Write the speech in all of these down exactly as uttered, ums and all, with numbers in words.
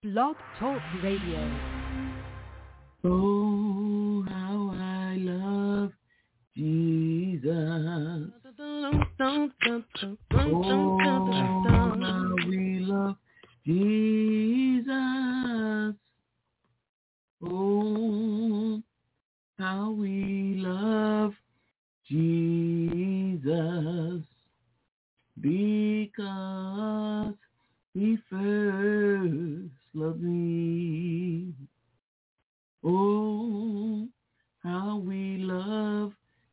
Blog Talk Radio. Oh, how I love Jesus. Oh, how we love Jesus. Oh, how we love Jesus. Because he first loved me. Oh, how we love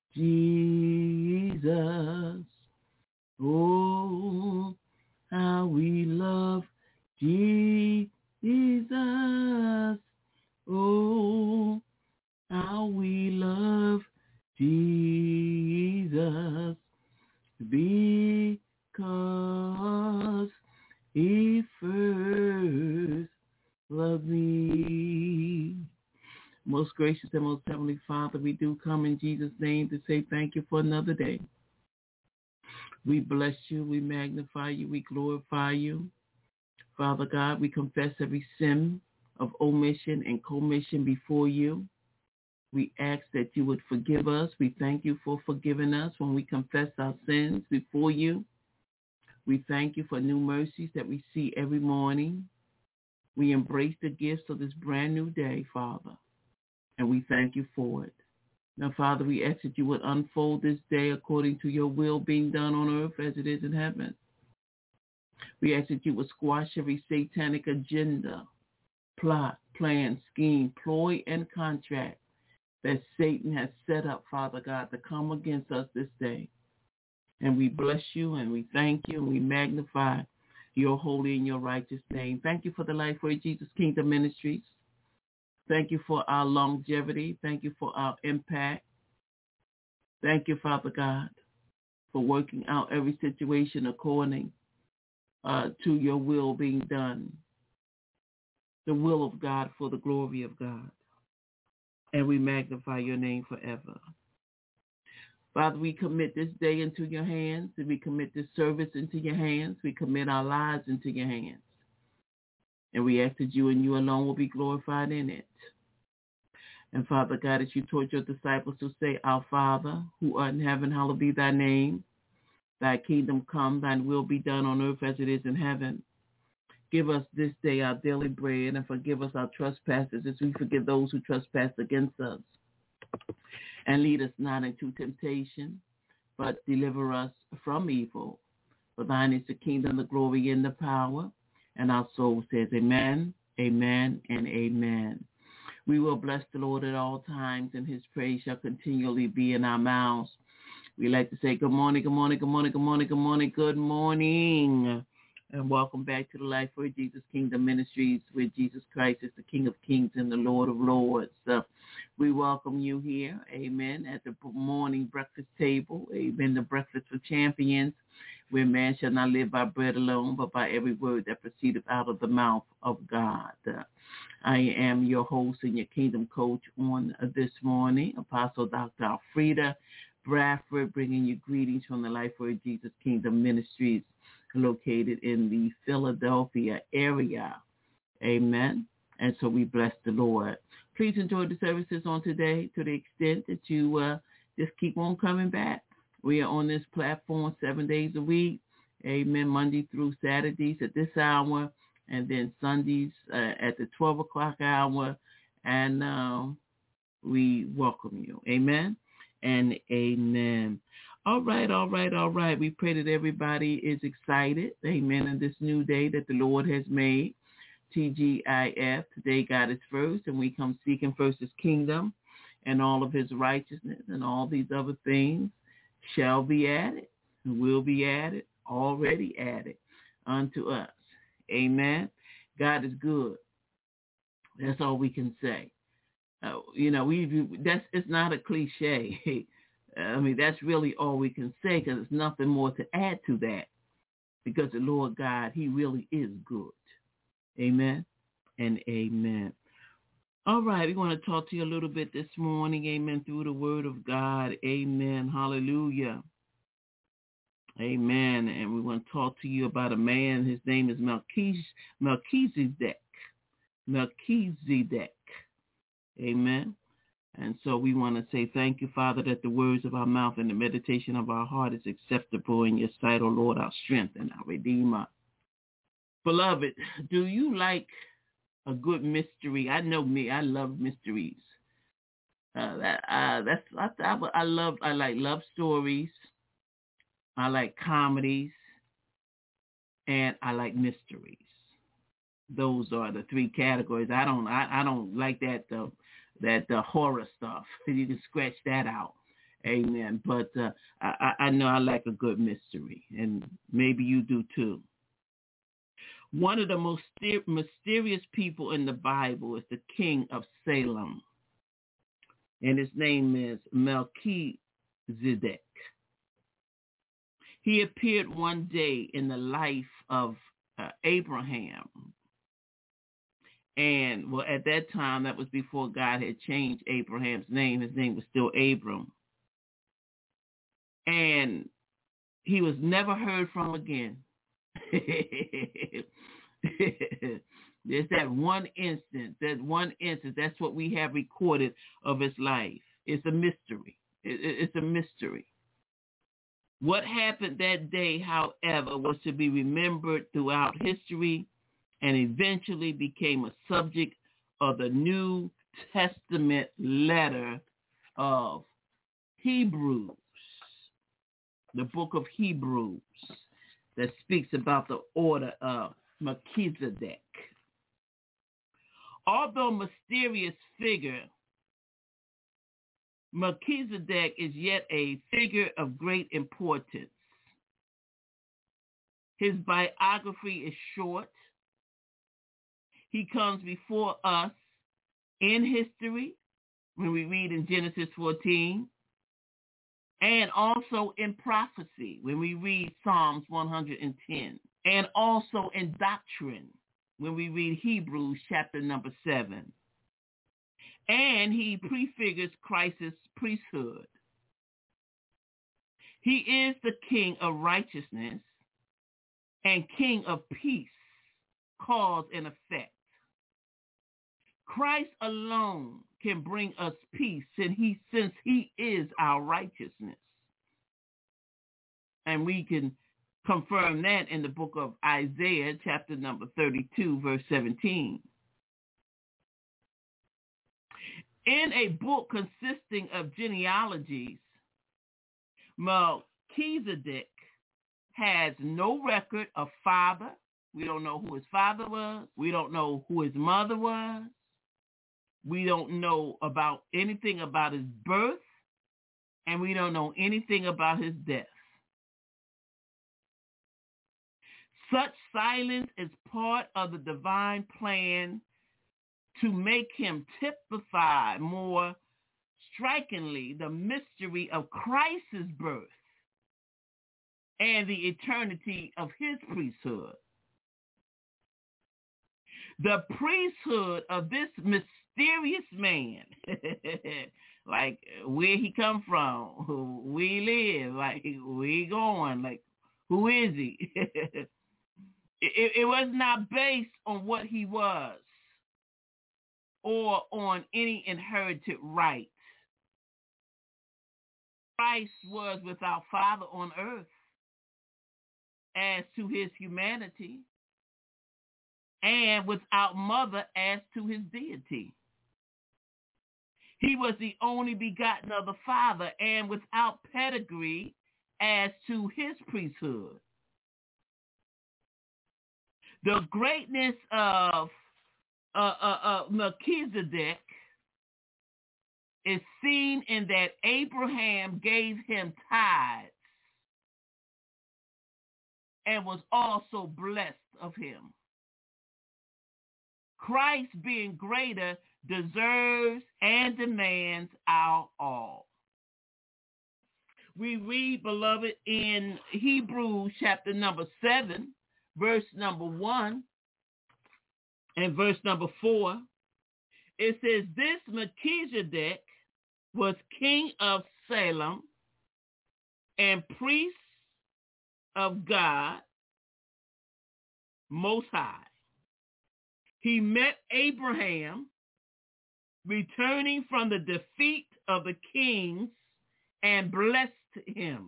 Jesus. Oh, how we love Jesus. Oh, how we love Jesus. Because he first loved me. Most gracious and most heavenly Father, we do come in Jesus' name to say thank you for another day. We bless you, we magnify you, we glorify you. Father God, we confess every sin of omission and commission before you. We ask that you would forgive us. We thank you for forgiving us when we confess our sins before you. We thank you for new mercies that we see every morning. We embrace the gifts of this brand new day, Father, and we thank you for it. Now, Father, we ask that you would unfold this day according to your will being done on earth as it is in heaven. We ask that you would squash every satanic agenda, plot, plan, scheme, ploy, and contract that Satan has set up, Father God, to come against us this day. And we bless you and we thank you and we magnify your holy and your righteous name. Thank you for the Lifeway Jesus Kingdom Ministries. Thank you for our longevity. Thank you for our impact. Thank you, Father God, for working out every situation according uh, to your will being done. The will of God for the glory of God. And we magnify your name forever. Father, we commit this day into your hands, and we commit this service into your hands. We commit our lives into your hands. And we ask that you and you alone will be glorified in it. And Father God, as you taught your disciples to say, Our Father, who art in heaven, hallowed be thy name. Thy kingdom come, thy will be done on earth as it is in heaven. Give us this day our daily bread, and forgive us our trespasses as we forgive those who trespass against us. And lead us not into temptation, but deliver us from evil. For thine is the kingdom, the glory, and the power. And our soul says amen, amen, and amen. We will bless the Lord at all times, and his praise shall continually be in our mouths. We like to say good morning, good morning, good morning, good morning, good morning, good morning. And welcome back to the Lifeway Jesus Kingdom Ministries, where Jesus Christ is the King of Kings and the Lord of Lords. Uh, we welcome you here, amen, at the morning breakfast table, amen, the breakfast for champions, where man shall not live by bread alone, but by every word that proceedeth out of the mouth of God. Uh, I am your host and your kingdom coach on uh, this morning, Apostle Doctor Alfreda Bradford, bringing you greetings from the Lifeway Jesus Kingdom Ministries, located in the Philadelphia area. Amen. And so we bless the Lord. Please enjoy the services on today to the extent that you uh, just keep on coming back. We are on this platform seven days a week. Amen. Monday through Saturdays at this hour, and then Sundays uh, at the twelve o'clock hour. And uh, we welcome you. Amen and amen. All right, all right, all right. We pray that everybody is excited, amen, in this new day that the Lord has made. T G I F, today God is first, and we come seeking first his kingdom and all of his righteousness, and all these other things shall be added, and will be added, already added unto us. Amen. God is good. That's all we can say. Uh, you know, we that's it's not a cliche. I mean, that's really all we can say, because there's nothing more to add to that, because the Lord God, he really is good. Amen and amen. All right, we want to talk to you a little bit this morning, amen, through the word of God. Amen. Hallelujah. Amen. And we want to talk to you about a man. His name is Melchizedek. Melchizedek. Amen. And so we want to say thank you, Father, that the words of our mouth and the meditation of our heart is acceptable in your sight, O Lord, our strength and our Redeemer. Beloved, do you like a good mystery? I know me, I love mysteries. Uh, that uh, that's I, I, I love I like love stories. I like comedies, and I like mysteries. Those are the three categories. I don't I, I don't like that uh, that uh, horror stuff. You can scratch that out. Amen. But uh, I, I know I like a good mystery, and maybe you do too. One of the most mysterious people in the Bible is the king of Salem, and his name is Melchizedek. He appeared one day in the life of uh, Abraham. And, well, at that time, that was before God had changed Abraham's name. His name was still Abram. And he was never heard from again. There's that one instance, that one instance. That's what we have recorded of his life. It's a mystery. It's a mystery. What happened that day, however, was to be remembered throughout history and eventually became a subject of the New Testament letter of Hebrews, the book of Hebrews, that speaks about the order of Melchizedek. Although mysterious figure, Melchizedek is yet a figure of great importance. His biography is short. He comes before us in history when we read in Genesis fourteen, and also in prophecy when we read Psalms one hundred ten, and also in doctrine when we read Hebrews chapter number seven. And he prefigures Christ's priesthood. He is the king of righteousness and king of peace, cause and effect. Christ alone can bring us peace, and he, since he is our righteousness. And we can confirm that in the book of Isaiah, chapter number thirty-two, verse seventeen. In a book consisting of genealogies, Melchizedek has no record of father. We don't know who his father was. We don't know who his mother was. We don't know about anything about his birth, and we don't know anything about his death. Such silence is part of the divine plan to make him typify more strikingly the mystery of Christ's birth and the eternity of his priesthood. The priesthood of this mysterious man, like where he come from, who we live, like where he going, like who is he? it, it was not based on what he was or on any inherited right. Christ was without father on earth as to his humanity, and without mother as to his deity. He was the only begotten of the Father, and without pedigree as to his priesthood. The greatness of uh, uh, uh, Melchizedek is seen in that Abraham gave him tithes and was also blessed of him. Christ, being greater, deserves and demands our all. We read, beloved, in Hebrews chapter number seven, verse number one and verse number four. It says, this Melchizedek was king of Salem and priest of God Most High. He met Abraham returning from the defeat of the kings and blessed him.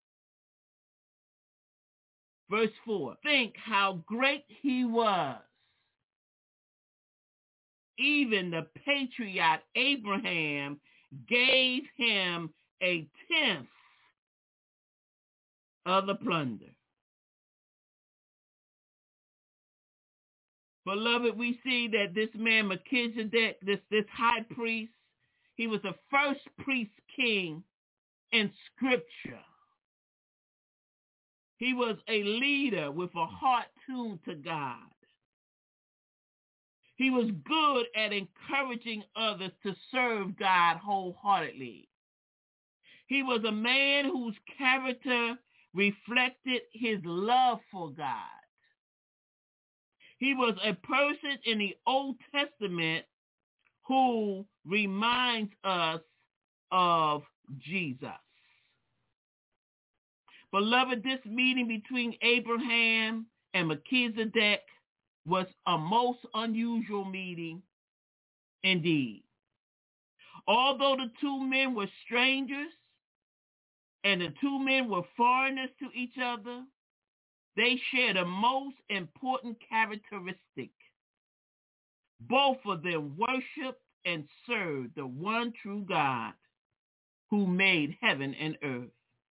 Verse four, think how great he was. Even the patriarch Abraham gave him a tenth of the plunder. Beloved, we see that this man Melchizedek, this, this high priest, he was the first priest king in Scripture. He was a leader with a heart tuned to God. He was good at encouraging others to serve God wholeheartedly. He was a man whose character reflected his love for God. He was a person in the Old Testament who reminds us of Jesus. Beloved, this meeting between Abraham and Melchizedek was a most unusual meeting indeed. Although the two men were strangers and the two men were foreigners to each other, they shared a most important characteristic. Both of them worshiped and served the one true God who made heaven and earth.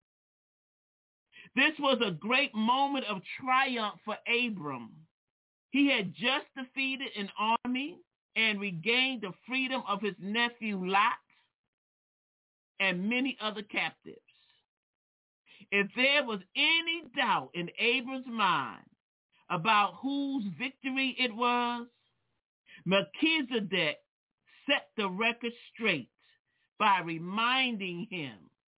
This was a great moment of triumph for Abram. He had just defeated an army and regained the freedom of his nephew Lot and many other captives. If there was any doubt in Abram's mind about whose victory it was, Melchizedek set the record straight by reminding him,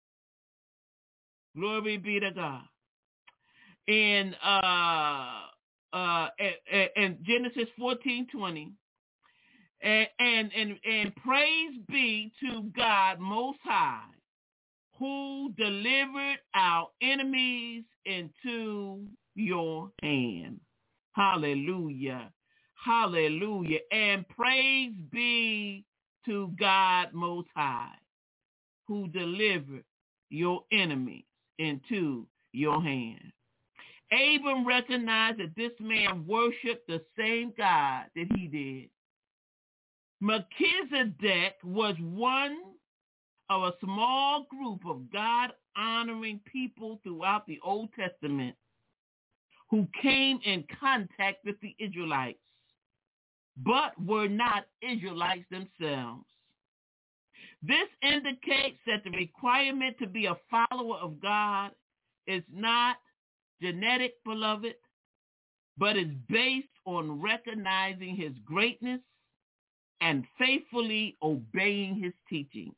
glory be to God, in uh, uh, in Genesis fourteen twenty, and, and and and praise be to God Most High, who delivered our enemies into your hand. Hallelujah. Hallelujah. And praise be to God Most High, who delivered your enemies into your hand. Abram recognized that this man worshiped the same God that he did. Melchizedek was one of a small group of God-honoring people throughout the Old Testament who came in contact with the Israelites, but were not Israelites themselves. This indicates that the requirement to be a follower of God is not genetic, beloved, but is based on recognizing his greatness and faithfully obeying his teachings.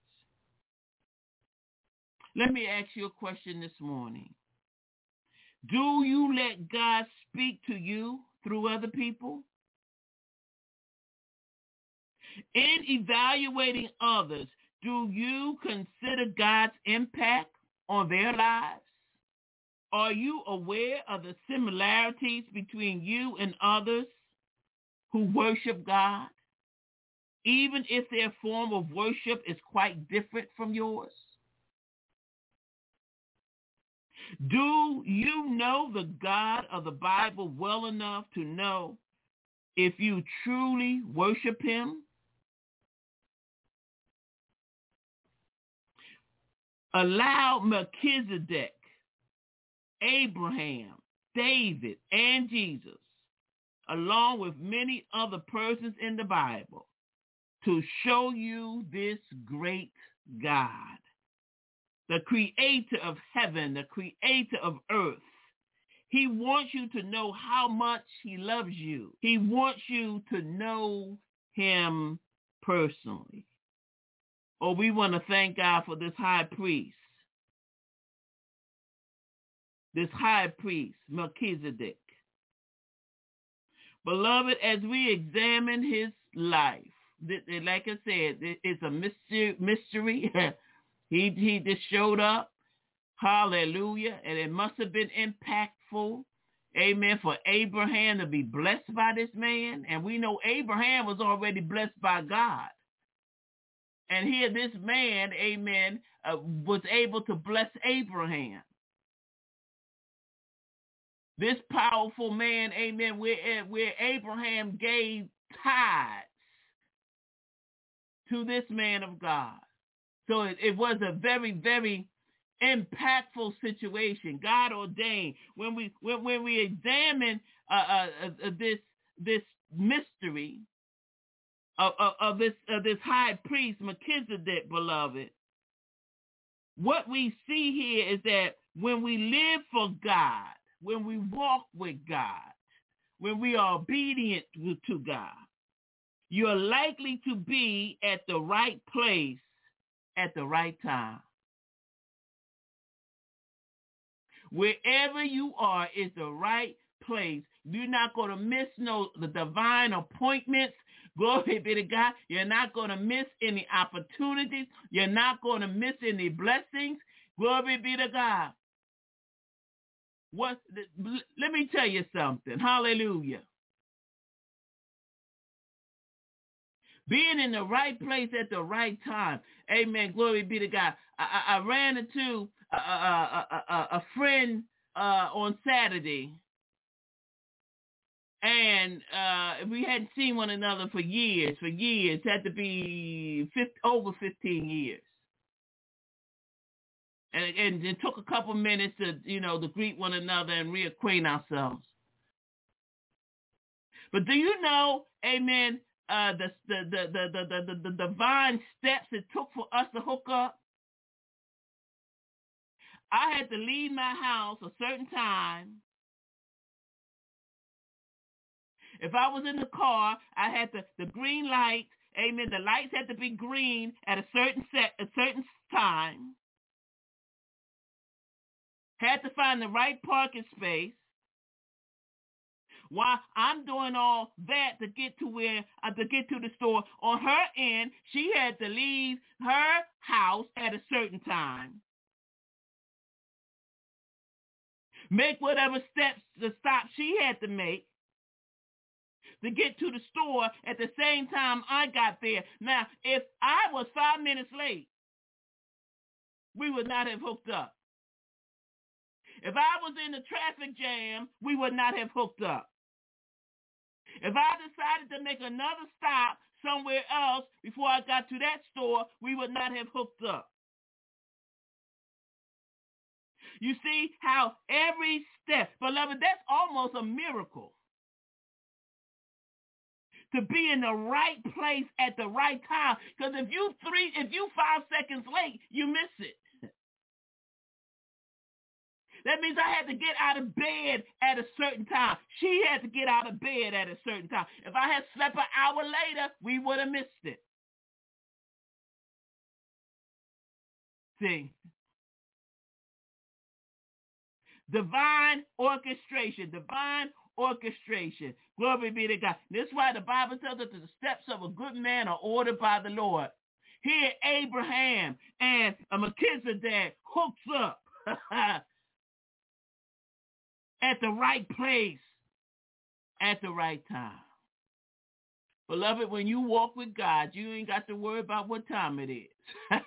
Let me ask you a question this morning. Do you let God speak to you through other people? In evaluating others, do you consider God's impact on their lives? Are you aware of the similarities between you and others who worship God, even if their form of worship is quite different from yours? Do you know the God of the Bible well enough to know if you truly worship him? Allow Melchizedek, Abraham, David, and Jesus, along with many other persons in the Bible, to show you this great God, the creator of heaven, the creator of earth. He wants you to know how much he loves you. He wants you to know him personally. Oh, we want to thank God for this high priest. This high priest, Melchizedek. Beloved, as we examine his life, like I said, it's a mystery. mystery. he, he just showed up. Hallelujah. And it must have been impactful amen, for Abraham to be blessed by this man. And we know Abraham was already blessed by God. And here this man, amen, uh, was able to bless Abraham. This powerful man, amen, where, where Abraham gave tithes to this man of God. So it, it was a very, very impactful situation. God ordained. When we when, when we examine uh, uh, uh, this this mystery of, of, of this of this high priest Melchizedek, beloved, what we see here is that when we live for God, when we walk with God, when we are obedient to, to God, you're likely to be at the right place at the right time. Wherever you are is the right place. You're not going to miss no the divine appointments. Glory be to God. You're not going to miss any opportunities. You're not going to miss any blessings. Glory be to God. What? Let me tell you something. Hallelujah. Being in the right place at the right time. Amen. Glory be to God. I, I, I ran into a, a, a, a friend uh, on Saturday, and uh, we hadn't seen one another for years. For years. It had to be fifty, over fifteen years. And, and it took a couple minutes to, you know, to greet one another and reacquaint ourselves. But do you know, amen, Uh, the, the, the, the, the, the, the divine steps it took for us to hook up? I had to leave my house a certain time. If I was in the car, I had to, the green lights, amen, the lights had to be green at a certain set, a certain time. Had to find the right parking space. While I'm doing all that to get to where uh, to get to the store, on her end, she had to leave her house at a certain time. Make whatever steps, the stop she had to make to get to the store at the same time I got there. Now, if I was five minutes late, we would not have hooked up. If I was in the traffic jam, we would not have hooked up. If I decided to make another stop somewhere else before I got to that store, we would not have hooked up. You see how every step, beloved, that's almost a miracle. To be in the right place at the right time. Because if you three, if you five seconds late, you miss it. That means I had to get out of bed at a certain time. She had to get out of bed at a certain time. If I had slept an hour later, we would have missed it. See? Divine orchestration. Divine orchestration. Glory be to God. This is why the Bible tells us that the steps of a good man are ordered by the Lord. Here, Abraham and Melchizedek hooks up at the right place, at the right time. Beloved, when you walk with God, you ain't got to worry about what time it is.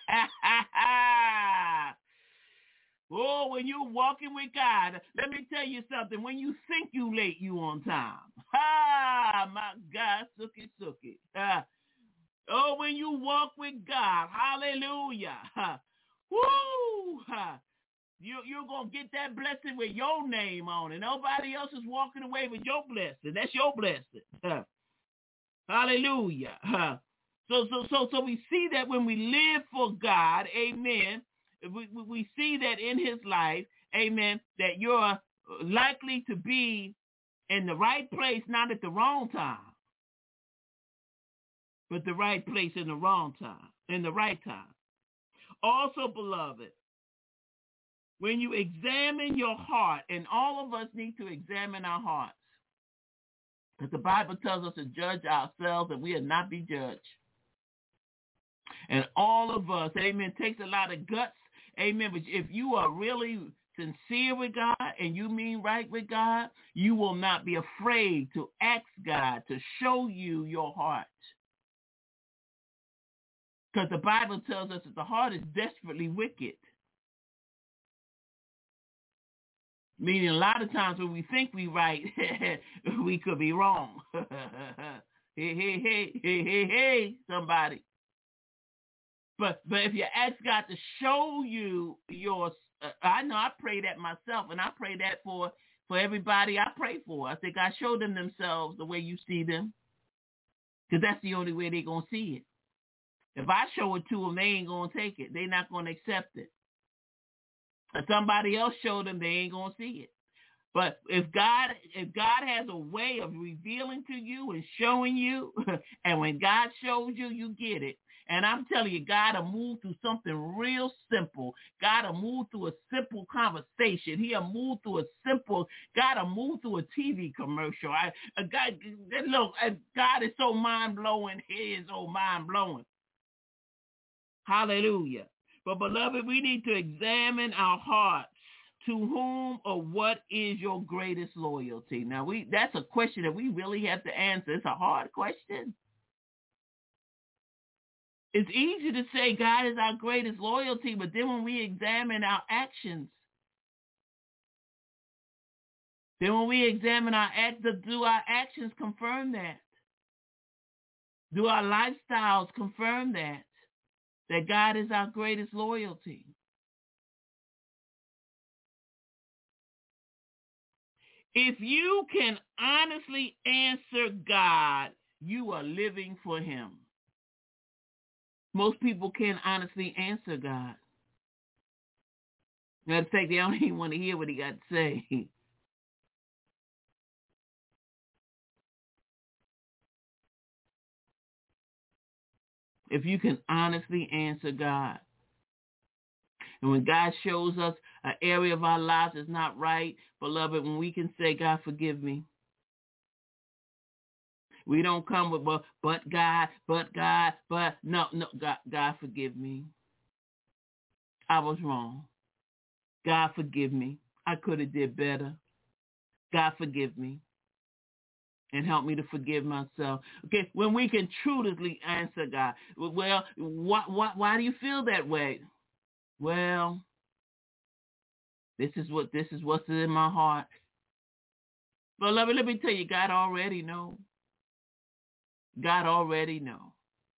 Oh, when you're walking with God, let me tell you something. When you think you late, you on time. Ah, my God, sookie, sookie. Ah. Oh, when you walk with God, hallelujah. Ah. Woo! Ah. You, you're going to get that blessing with your name on it. Nobody else is walking away with your blessing. That's your blessing. Ah. Hallelujah. Ah. So, so, so, so we see that when we live for God, amen, We, we see that in his life, amen, that you're likely to be in the right place, not at the wrong time, but the right place in the wrong time, in the right time. Also, beloved, when you examine your heart, and all of us need to examine our hearts, because the Bible tells us to judge ourselves and we will not be judged. And all of us, amen, takes a lot of guts. Amen. But if you are really sincere with God and you mean right with God, you will not be afraid to ask God to show you your heart. Because the Bible tells us that the heart is desperately wicked. Meaning a lot of times when we think we right, we could be wrong. Hey, hey, hey, hey, hey, hey, somebody. But but if you ask God to show you your, uh, I know I pray that myself, and I pray that for, for everybody I pray for. I say, God, show them themselves the way you see them, because that's the only way they're going to see it. If I show it to them, they ain't going to take it. They're not going to accept it. If somebody else show them, they ain't going to see it. But if God, if God has a way of revealing to you and showing you, and when God shows you, you get it. And I'm telling you, God will move through something real simple. God will move through a simple conversation. He'll move through a simple, God will move through a T V commercial. I, a God, look, God is so mind-blowing. He is so mind-blowing. Hallelujah. But beloved, we need to examine our hearts. To whom or what is your greatest loyalty? Now, we that's a question that we really have to answer. It's a hard question. It's easy to say God is our greatest loyalty, but then when we examine our actions, then when we examine our acts, do our actions confirm that? Do our lifestyles confirm that? That God is our greatest loyalty? If you can honestly answer God, you are living for him. Most people can't honestly answer God. Matter of fact, they don't even want to hear what he got to say. If you can honestly answer God. And when God shows us an area of our lives that's not right, beloved, when we can say, God, forgive me. We don't come with, but, but God, but God, but, no, no, God, God, forgive me. I was wrong. God, forgive me. I could have did better. God, forgive me. And help me to forgive myself. Okay, when we can truthfully answer God. Well, why, why, why do you feel that way? Well, this is what this is what's in my heart. But let me let me tell you, God already know. God already know.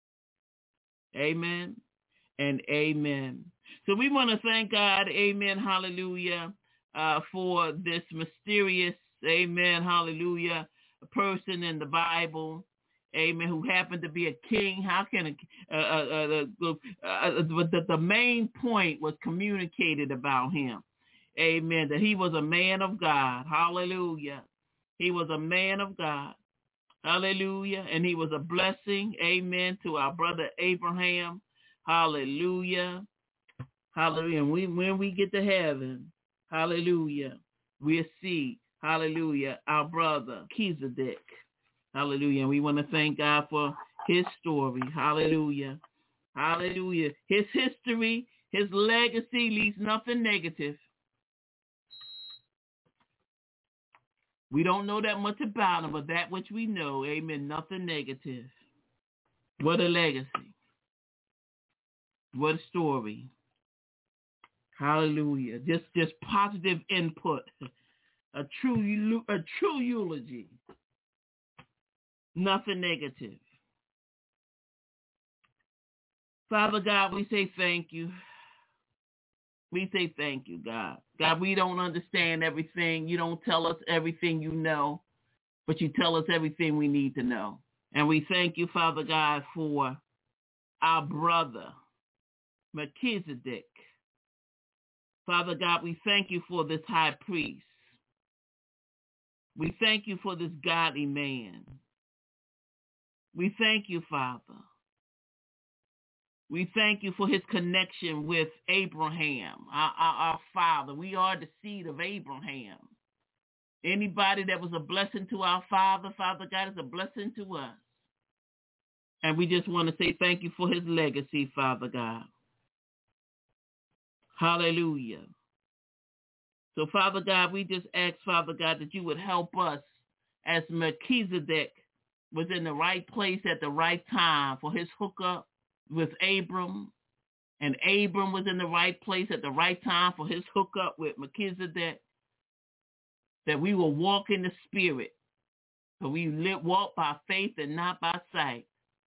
Amen and amen. So we want to thank God, amen, hallelujah, uh, for this mysterious, amen, hallelujah, person in the Bible, amen, who happened to be a king. How can a, uh, uh, uh, uh, the, the main point was communicated about him, amen, that he was a man of God, hallelujah. He was a man of God, hallelujah, and he was a blessing, amen, to our brother Abraham, hallelujah, hallelujah. And we, when we get to heaven, hallelujah, we'll see, hallelujah, our brother Melchizedek, hallelujah. And we want to thank God for his story, hallelujah, hallelujah. His history, his legacy leaves nothing negative. We don't know that much about him, but that which we know, amen, nothing negative. What a legacy. What a story. Hallelujah. Just just positive input. A true a true eulogy. Nothing negative. Father God, we say thank you. We say thank you, God. God, we don't understand everything. You don't tell us everything you know, but you tell us everything we need to know. And we thank you, Father God, for our brother, Melchizedek. Father God, we thank you for this high priest. We thank you for this godly man. We thank you, Father. We thank you for his connection with Abraham, our, our, our father. We are the seed of Abraham. Anybody that was a blessing to our father, Father God, is a blessing to us. And we just want to say thank you for his legacy, Father God. Hallelujah. So, Father God, we just ask, Father God, that you would help us as Melchizedek was in the right place at the right time for his hookup with Abram, and Abram was in the right place at the right time for his hookup with Melchizedek, that we will walk in the Spirit, that we live, walk by faith and not by sight,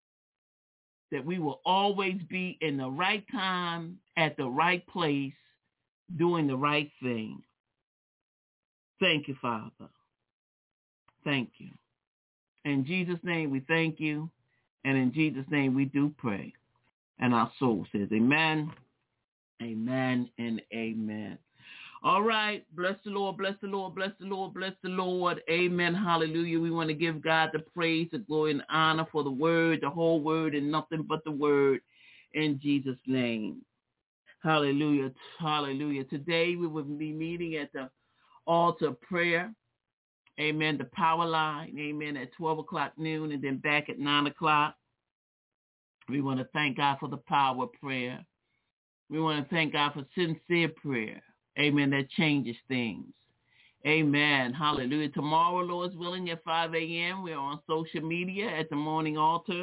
that we will always be in the right time at the right place doing the right thing. Thank you, Father. Thank you. In Jesus' name we thank you, and in Jesus' name we do pray. And our soul says amen, amen, and amen. All right, bless the Lord, bless the Lord, bless the Lord, bless the Lord. Amen, hallelujah. We want to give God the praise, the glory, and honor for the word, the whole word, and nothing but the word in Jesus' name. Hallelujah, hallelujah. Today we will be meeting at the altar of prayer. Amen, the power line, amen, at twelve o'clock noon and then back at nine o'clock. We want to thank God for the power of prayer. We want to thank God for sincere prayer. Amen, that changes things. Amen, hallelujah. Tomorrow, Lord's willing, at five a.m., we're on social media at the morning altar.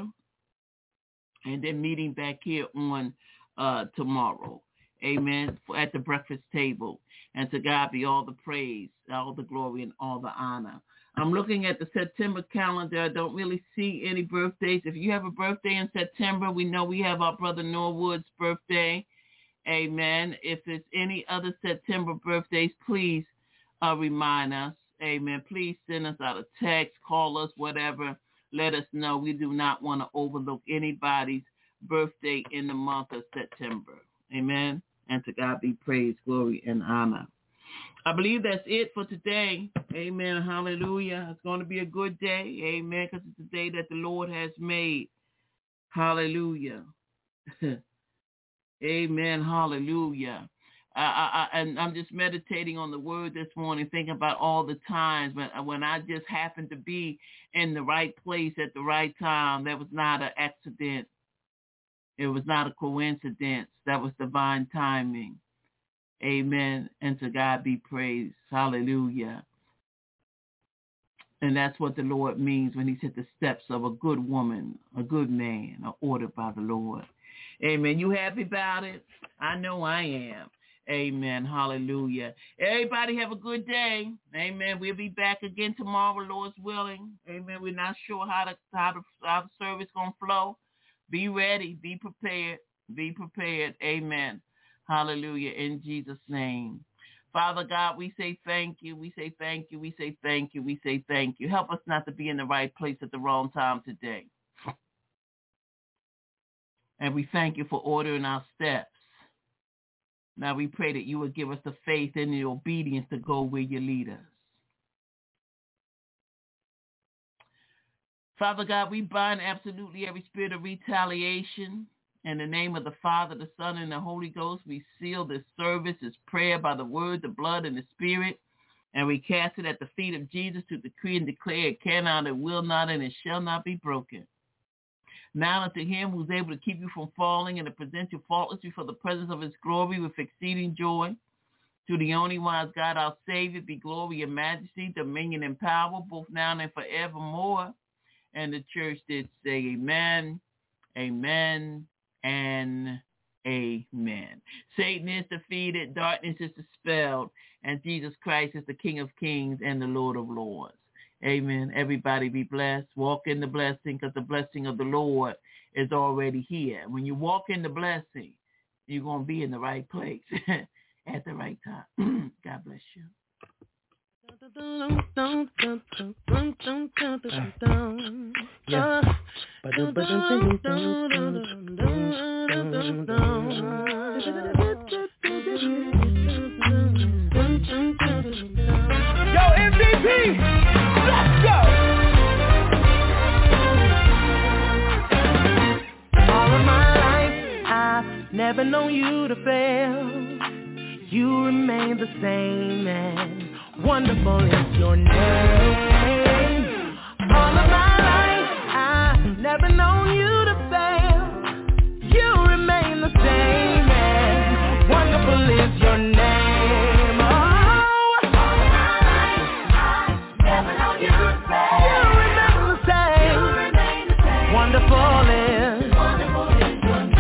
And then meeting back here on uh, tomorrow. Amen, at the breakfast table. And to God be all the praise, all the glory, and all the honor. I'm looking at the September calendar. I don't really see any birthdays. If you have a birthday in September, we know we have our brother Norwood's birthday. Amen. If there's any other September birthdays, please uh, remind us. Amen. Please send us out a text, call us, whatever. Let us know. We do not want to overlook anybody's birthday in the month of September. Amen. And to God be praise, glory, and honor. I believe that's it for today. Amen. Hallelujah. It's going to be a good day. Amen. Because it's a day that the Lord has made. Hallelujah. Amen. Hallelujah. I, I, I, and I'm just meditating on the word this morning, thinking about all the times when, when I just happened to be in the right place at the right time. That was not an accident. It was not a coincidence. That was divine timing. Amen. And to God be praised. Hallelujah. And that's what the Lord means when he said the steps of a good woman, a good man are ordered by the Lord. Amen. You happy about it? I know I am. Amen. Hallelujah. Everybody have a good day. Amen. We'll be back again tomorrow, Lord's willing. Amen. We're not sure how the, how the, how the service going to flow. Be ready. Be prepared. Be prepared. Amen. Hallelujah. In Jesus' name. Father God, we say thank you. We say thank you. We say thank you. We say thank you. Help us not to be in the right place at the wrong time today. And we thank you for ordering our steps. Now we pray that you will give us the faith and the obedience to go where you lead us. Father God, we bind absolutely every spirit of retaliation. In the name of the Father, the Son, and the Holy Ghost, we seal this service, this prayer by the word, the blood, and the spirit. And we cast it at the feet of Jesus to decree and declare it cannot, it will not, and it shall not be broken. Now unto him who is able to keep you from falling and to present you faultless before the presence of his glory with exceeding joy. To the only wise God, our Savior, be glory and majesty, dominion and power, both now and forevermore. And the church did say amen, amen, and amen. Satan is defeated, darkness is dispelled, and Jesus Christ is the King of kings and the Lord of lords. Amen. Everybody be blessed. Walk in the blessing, because the blessing of the Lord is already here. When you walk in the blessing, you're going to be in the right place at the right time. God bless you. Yeah. Yo, M V P, let's go! All of my life, I've never known you to fail. You remain the same, and wonderful is your name. All of my life, I've never known you to fail. You remain the same, and wonderful is your name. Oh, wonderful is, wonderful is your name.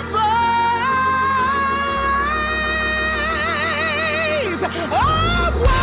Oh,